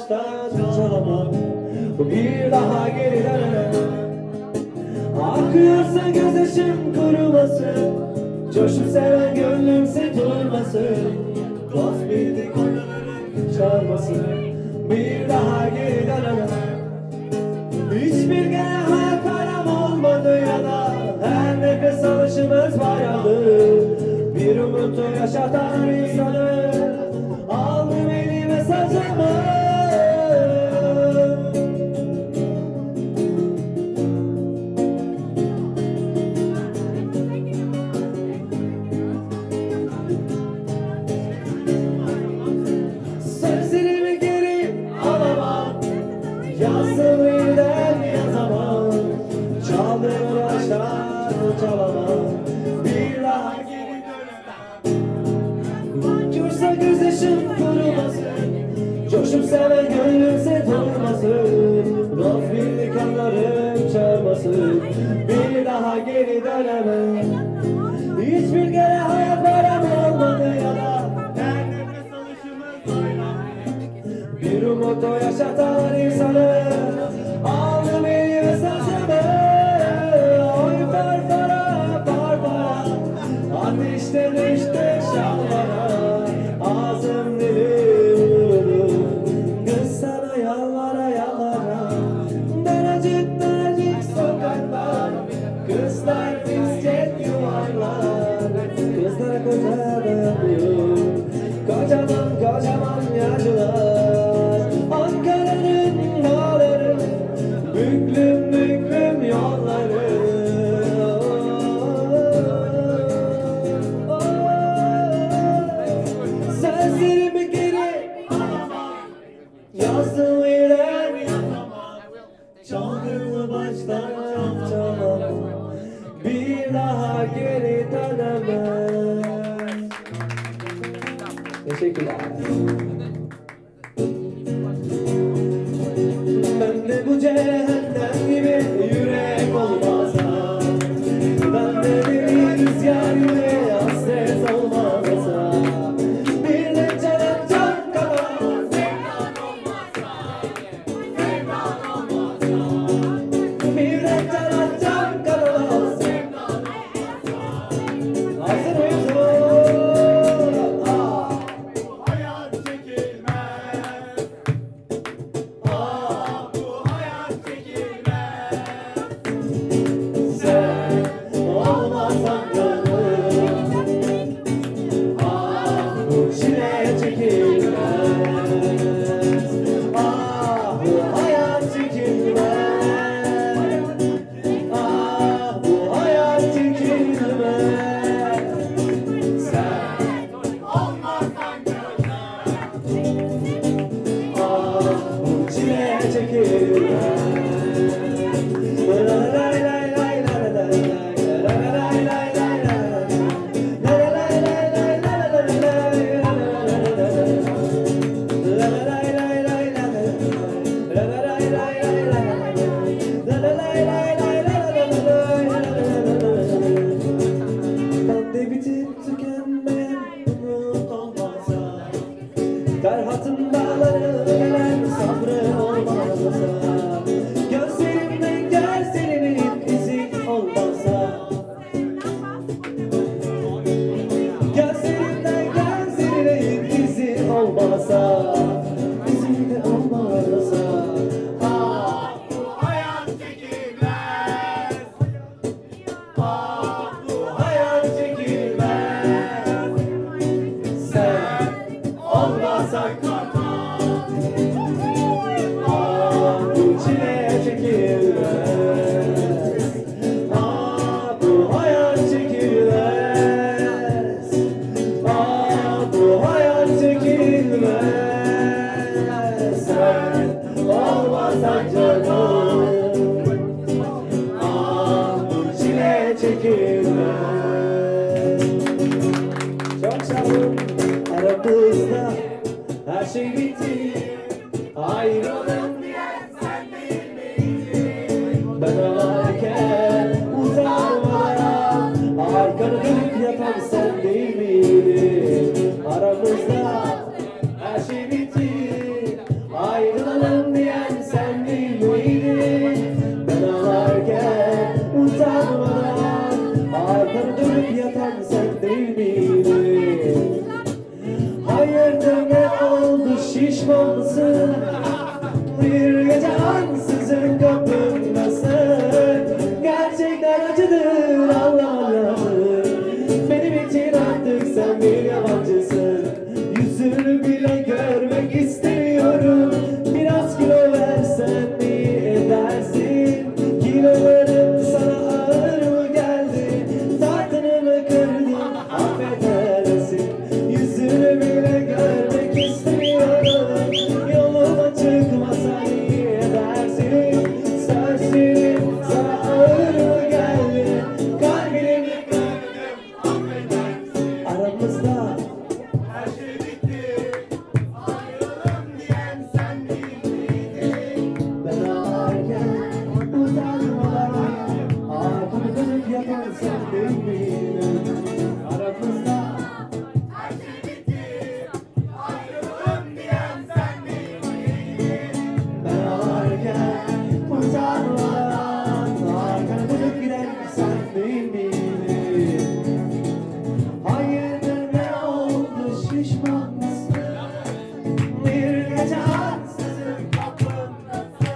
baştan çalamam, bir daha geri dönemem. Akıyorsa gözyaşım kurumasın, coşup seven gönlümse durmasın. Dost bildik çağırmasın, bir daha geri dönemem. Hiçbir kere hayat param olmadı ya da her nefes alışımız vardı. Bir umutu yaşatan insanı aldım elime sazımı. Sözlerimi geri alamam, yazdım yeniden yazamam. Çaldığımı baştan çalamam, bir daha geri dönemem. Akıyorsa gözyaşım kurumasın, coşup seven gönlümse durmasın. Dost bildik anlarım çağırmasın, bir daha geri dönemem. Hiçbir kere hayat param olmadı ya da her nefes alışımız aynı. Bir umutu yaşatan insanı aldım elime sazımı. Oy farfara farfara, ateşte düştü şahlara. Ağzım dilim kız sana yalvara yalvara. Daracık daracık sokaklar, kızlar misket yuvarlar. Kızlara koca dayanıyor, kocaman kocaman yağcılar. Ankara'nın dağları, büklüm büklüm yolları. Sözlerimi geri alamam, yazdım yeniden yazamam. Çaldığımı baştan çalamam, bir daha geri dönemem. Teşekkürler. Ben de bu cehennem gibi yürek olmasa, ben de bir rüzgar gibi hasret olmasa, bir de canım can kadar sevdan olmasa, sevdan olmasa, bir de canım can kadar sevdan olmasa. Hazır mıyız? Hayat çekilmez. Bu hayat çekilmez. Sen olmazsan gönlüm, bu çile çekilmez. Bu hayat çekilmez. Bu hayat çekilmez. Sen olmazsan gönlüm, bu çile çekilmez. Bende bitip tükenmeyen umut olmasa, Ferhat'ın dağları gelen sabrı olmasa, gözlerimden gözlerinin izi olmasa, gözlerimden gözlerinin izi olmasa, izi de olmasa. Bu hayat çekilmez. Bu hayat çekilmez. Sen olmasan bu çile çekilmez. Bu hayat çekilmez. Bu hayat çekilmez. Sen olmasan canım, bu çile çekilmez. Çok sağ olun. Aramızda her şey bitti. Ayrılın diyen sen değil miydin? Ben ağlarken uzanmadan arkanı dönüp yatan sen değil miydin? Aramızda her şey bitti. Ayrılın şişman mısın? Bir gece ansızın kapındasın. Gerçekler acıdır anlamalı. Benim için artık sen bir yabancısın. Yüzünü bile görmek istemiyorum. Biraz kilo versen iyi edersin. Kilolarım sana ağır mı geldi? Tartını kırdın affedersin. Yüzünü bile görmek istemiyorum. Yoluma çıkmasan iyi edersin. Sözlerim sana ağır mı geldi? Kalbimi kırdım affedersin. Aramızda Her şey bitti, ayrılalım diyen sen değil miydin? ben ağlarken utanmalar, arkamı dönüp yapan sen değil miydin? Aramızda Her şey bitti, ayrılalım diyen sen değil miydin? ben ağlarken utanmalar, arkamı dönüp giden sen değil miydin? Hayırdır ne oldu şişman mısın? Bir gece ansızın kapındasın.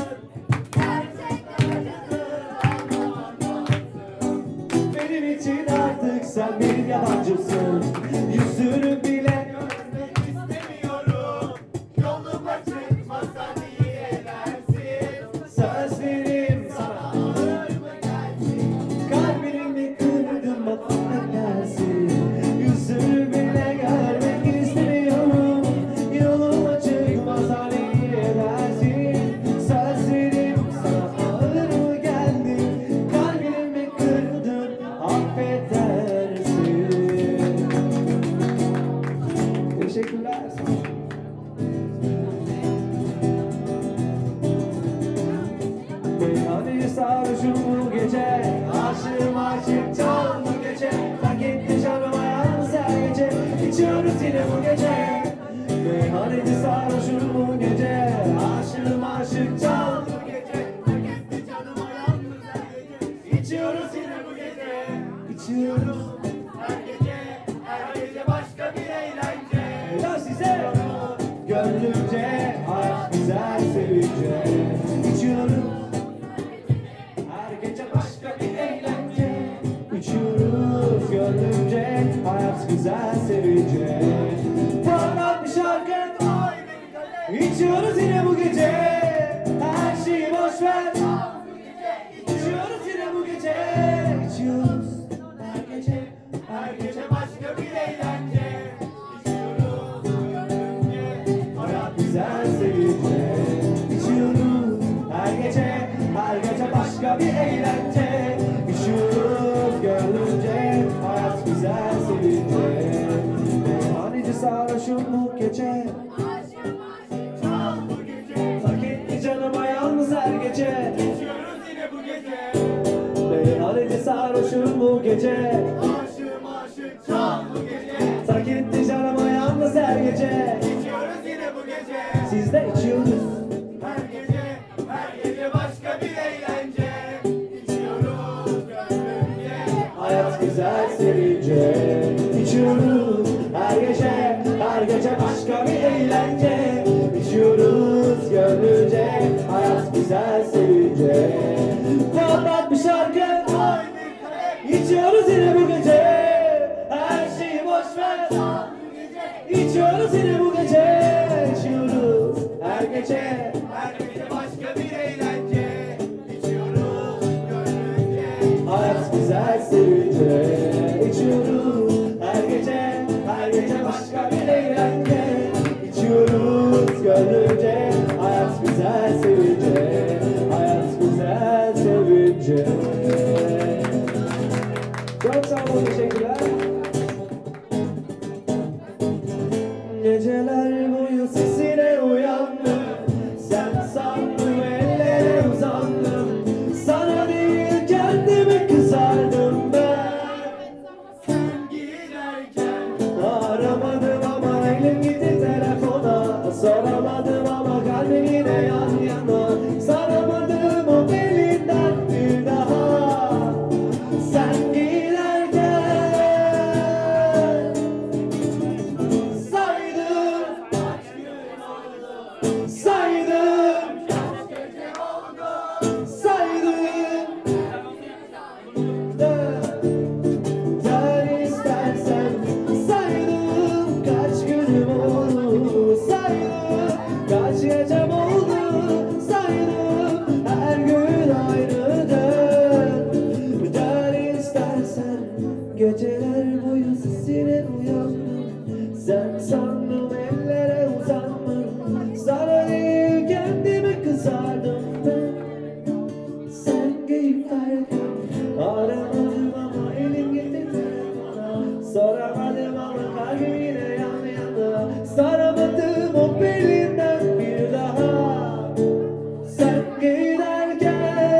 Benim için artık sen bir yabancısın. Yüzünü bile Görmek istemiyorum, yoluma çıkmasan iyi edersin. sözlerim sana Ağır mı gelsin? kalbimi kırdım affedersin. Yüzünü bile görmek istemiyorum. Yoluma çıkmasan iyi edersin. Sözlerim sana ağır mı geldi? Kalbimi kırdın affedersin. Teşekkürler. Meyhaneye sarhoşum bu gece. Aşığım aşık çal bu gece. Terk etti canıma yalnız her gece. İçiyoruz yine bu gece. Meyhanede sarhoşum bu gece. Aşığım aşık çal bu gece. Terk etti canıma yalnız her gece. İçiyoruz yine bu gece. İçiyoruz. Her gece başka bir eğlence. Helal size. Gönlümce hayat güzel sevince. İçiyoruz. Her gece başka bir eğlence. İçiyoruz gönlümce hayat güzel sevince. Parlak bir şarkı. Ay beni kale. İçiyoruz yine bu gece. Her şeyi boş ver. İçiyoruz yine bu gece. İçiyoruz her gece. Her gece başka bir eğlence. İçiyoruz gönlümce. Hayat güzel sevince. İçiyoruz her gece başka bir eğlence. İçiyoruz gönlünce hayat güzel sevince. Meyhaneci sarhoşum bu gece. Çal bu gece. Terk etti canıma yalnız her gece. İçiyoruz yine bu gece. Meyhaneci sarhoşum bu gece. Aşığım aşık çal bu gece. Terk etti canıma yalnız her gece. İçiyoruz yine bu gece. Siz de içiyoruz. Her gece başka bir eğlence. İçiyoruz gönlümce. Hayat güzel sevince. İçiyoruz her gece başka bir eğlence. İçiyoruz gönlünce hayat güzel sevince. Patlat bir şarkı. Ay bir kale. İçiyoruz yine bu gece. Her şeyi boş ver. İçiyoruz yine bu gece. İçiyoruz her gece. Her gece başka bir eğlence. İçiyoruz gönlümce. Hayat güzel sevince. İçiyoruz her gece başka bir eğlence. İçiyoruz gönlünce hayat güzel sevince. Hayat güzel sevince. Çok sağ olun, teşekkürler. Geceler boyu sesine uyandım. Sen sandım ellere uzandım. Sana değil kendimi kızardım ben. Sen giderken Aramadım ama elim gitti telefona. Soramadım ama kalbim yine yan yana. Saramadım o belinden bir daha. Sen giderken saydım saydım, saydım. Sen istersen saydım, kaç günüm oldu, saydım, kaç gecem oldu, saydım, her gün aynıdır. Dön istersen, geceler boyu sesine uyandım. Sen sandım ellere uzandım, sana değil kendimi kızardım ben. Sen keyiflerken aramadım ama elin gitti telefona. Soramadım ama kalbim yine yan yana. Saramadım o belinden bir daha. Sen giderken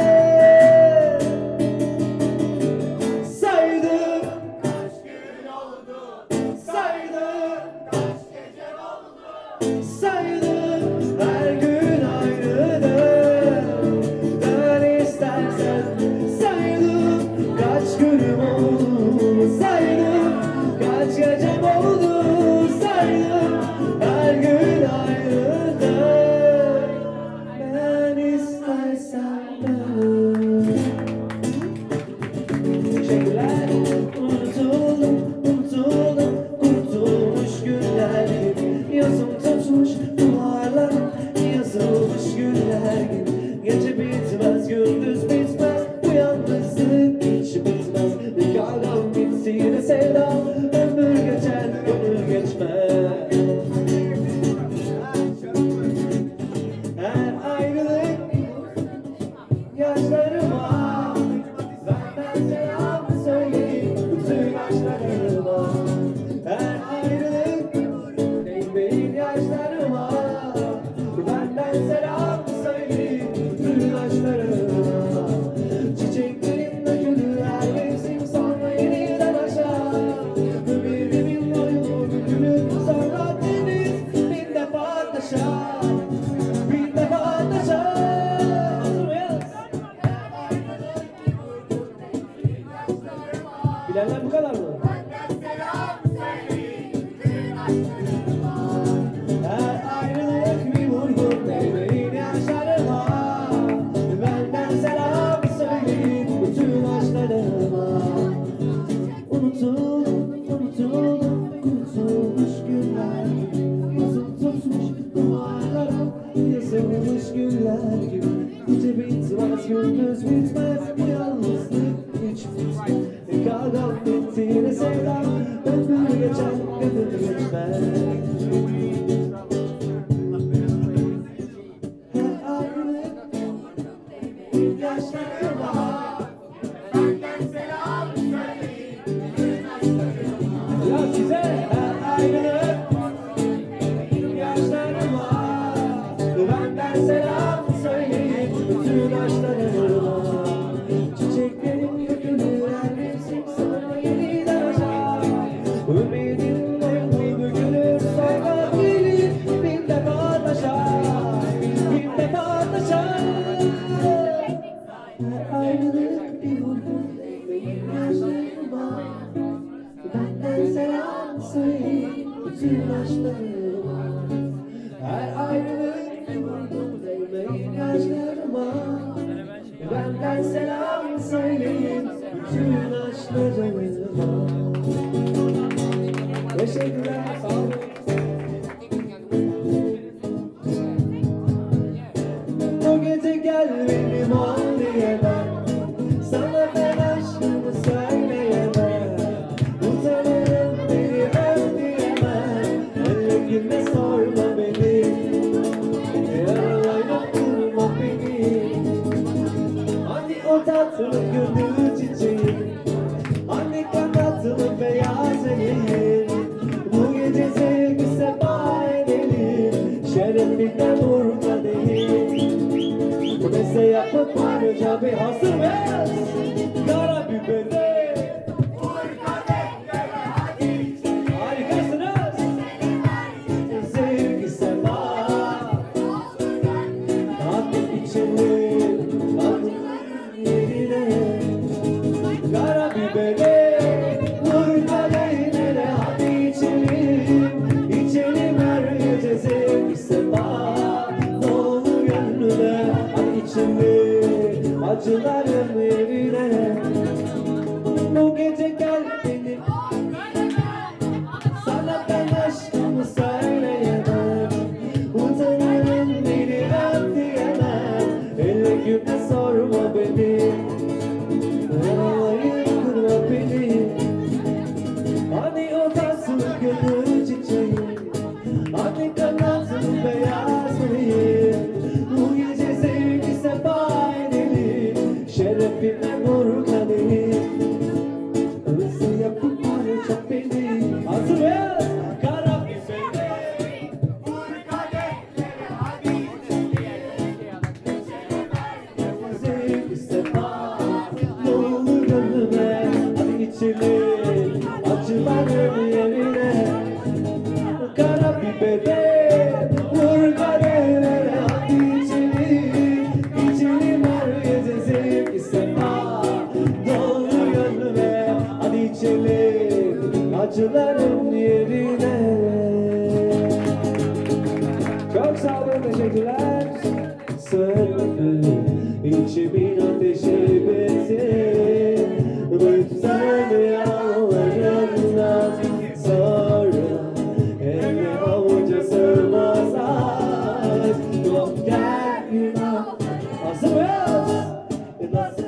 saydım, Kaç gün oldu, saydım, kaç gece oldu. saydım, her gün aynıdır. Dön istersen saydım, kaç günüm oldu, saydım, kaç gecem oldu, saydım, her gün aynıdır. Ben istersen ben. Teşekkürler. Unutuldum, unutuldum, unutulmuş günler gibi. Yazım tutmuş duvarlar, yazılmış güller gibi. Gece bitmez, gündüz bitmez, bu yalnızlık hiç bitmez. Bir kavgam bitse yine sevdam, ömür geçer, gönül geçmez. Her ayrılık yaşlarıma, benden selam söyleyin bütün aşklarıma. Her ayrılık değmeyin yaşlarıma, benden selam söyleyin bütün aşklarıma. Çiçeklerin dökülür her mevsim, sonra yeniden aşağı. Ömrümün boyu gülür, sonra deniz bin defa taşar, bin defa taşar. Bilenler bu kadar mı? Benden selam söyleyin bütün aşklarıma. Her ayrılık bir vurgun değmeyin yaşlarıma. Benden selam söyleyin bütün aşklarıma. Unutuldum, unutuldum, unutulmuş günler gibi. Yazım tutmuş duvarlara, yazılmış güller gibi. Gece bitmez, gündüz bitmez, bu yalnızlık hiç bitmez. Kavgam bitti yine sevdam, ömür geçer, gönül geçmez. Her ayrılık yaşlarıma. Benden selam söyleyin bütün aşklarıma. Ya size her ayrılık yaşlarıma, benden selam söyleyin bütün aşklarıma. Çiçeklerin dökülür her mevsim, sonra yeniden aşar. Ümidim boynu bükülür, sonra gelir bin defa taşar, bin defa taşar. Her ayrılık bir vurgun değmeyin yaşlarıma. Benden selam söyleyin bütün aşklarıma. Her ayrılık bir vurgun değmeyin yaşlarıma. Benden selam söyleyin bütün aşklarıma. Teşekkürler, sağ olun. Bu gece gel benim ol diyemem, sana ben aşkımı söyleyemem. Utanırım beni öv diyemem, ellerime sorma beni, yaralayla durma beni. Hani o tatlı gönül çiçeği, hani kanatlı beyaz eleğin. Bu gece sevgi sefa edelim, şerefinden vurma değil. Bu mesle yapmak ayrıca bir hazır mıyız? Kara biberi. Vur kadehlere hadi içelim. Harikasınız. Sevgi sefa. Hadi içelim, hadi yerine. Kara biberi. Vur kadehlere hadi içelim. İçelim her gece sevgi sefa. acılarım yerine. Bu gece gel benim, sana ben aşkımı söyleyemem. Utanırım beni öptüyemem. Elle güne sorma beni, ağlayıp durma beni. Hani o nasıl gönül çiçeği, hani kanatın beyaz meleği. Bu gece sevgi sefa edelim, şerefine vur kadehi. Hızlı yapıp harca beni. Hazır mıyız? Kara bir sevgi, Vur kadehleri hadi sevgi sefa, ne olur gönlüme. Hadi içelim acılarım yerine. Kara biberi vur kadehlere. Hadi içelim, içelim her gece sevgi sefa, ne olur gönlüme. Hadi içelim acılarım yerine. Çok sağ olun, teşekkürler. Sırrı içimin ateşi bitti. Bıktım yalvarından sonra, elime avuca sığmaz aşk. Yok gel günah. Hazır mıyız? Nasıl?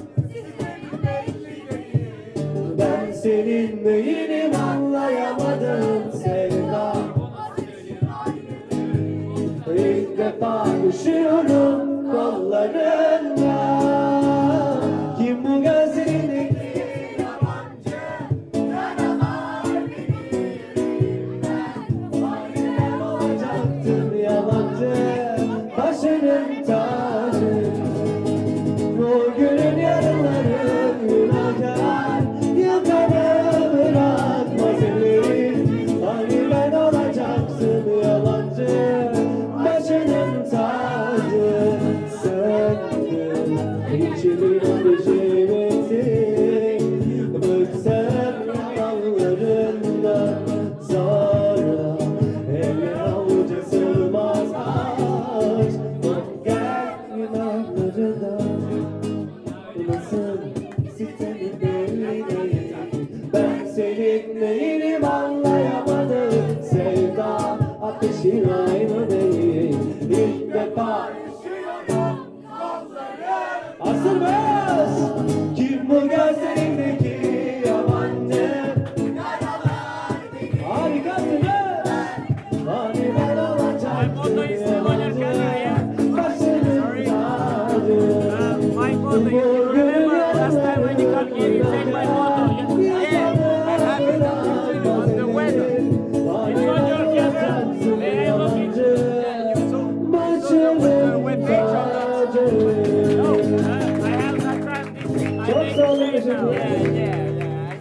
Ben senin neyinim anlayamadım sevda. İlk defa düşüyorum kollarına. Kim bu gözlerindeki yabancı yaramar beni yüreğimden. ben olacaktım yalancı, başının tacı. O günün yarınları günahkar, yakanı bırakmaz ellerin. Hani ben olacaktım yalancı, başının tacı. Söndüm içimin ateşi bitti. Bıktım yalanlarından sonra, elle avuca sığmaz aşk. Bak gel günahlarından, nasıl sitemin belli değil. Ben senin neyinim anlayamadım sevda. Ateşin aynı değil. İlk defa Düşüyorum kollarım. hazır mıyız? Kim bu gözlerindeki yabancı? Yaralar beni Harikasınız. Hani ben olacaktım yalancı, başının tacı. My photo, you remember last time when you come here, you take my photo. Yeah, I'm happy to see you on the weather. It's on your camera. Hey, I look it. Yeah, you saw. Başının With picture. tacı. No, I have not tried this. I Çok make sağ olun, it now. teşekkürler. Yeah, I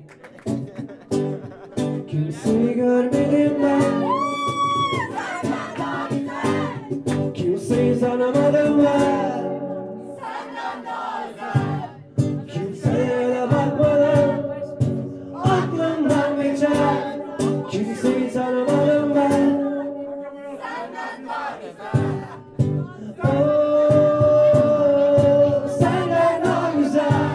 see. Kimseyi görmedim ben, senden daha güzel, kimseyi tanımadım ben. senden daha özel. Kimseye de bakmadım, aklımdan geçer. Kimseyi tanımadım ben. Senden daha güzel. Oh, senden daha güzel.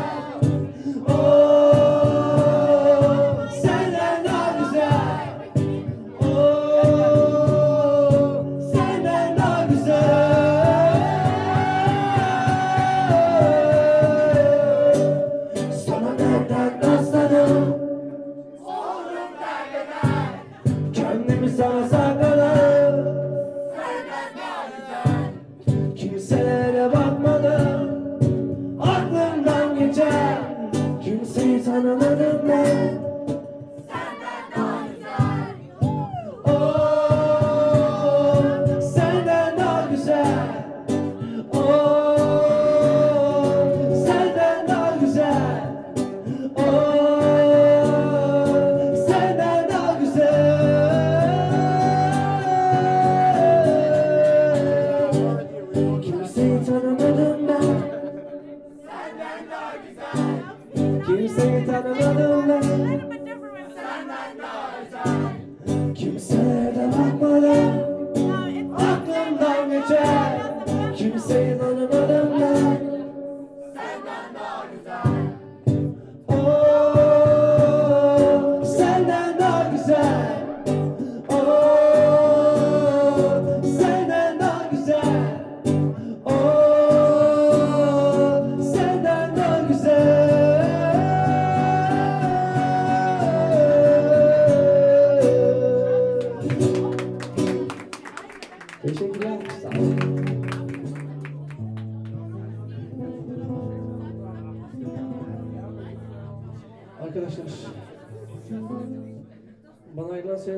Oh, senden daha güzel. Oh, senden daha güzel. Sana nereden rastladım, Oğlum derbeder, kendimi sana sakladım. senden daha güzel. Kimselere bakmadım, aklımdan geçer. Kimseyi tanımadım ben. Senden daha güzel. Oh, senden daha güzel. Oh, senden daha güzel. Oh, senden daha güzel. Kimseyi tanımadım ben. Senden daha güzel. Kimseyi tanımadım ben. Senden daha özel. Kimseye de bakmadım, aklımdan geçer. Kimseyi tanımadım ben. arkadaşlar. Bana ayrılan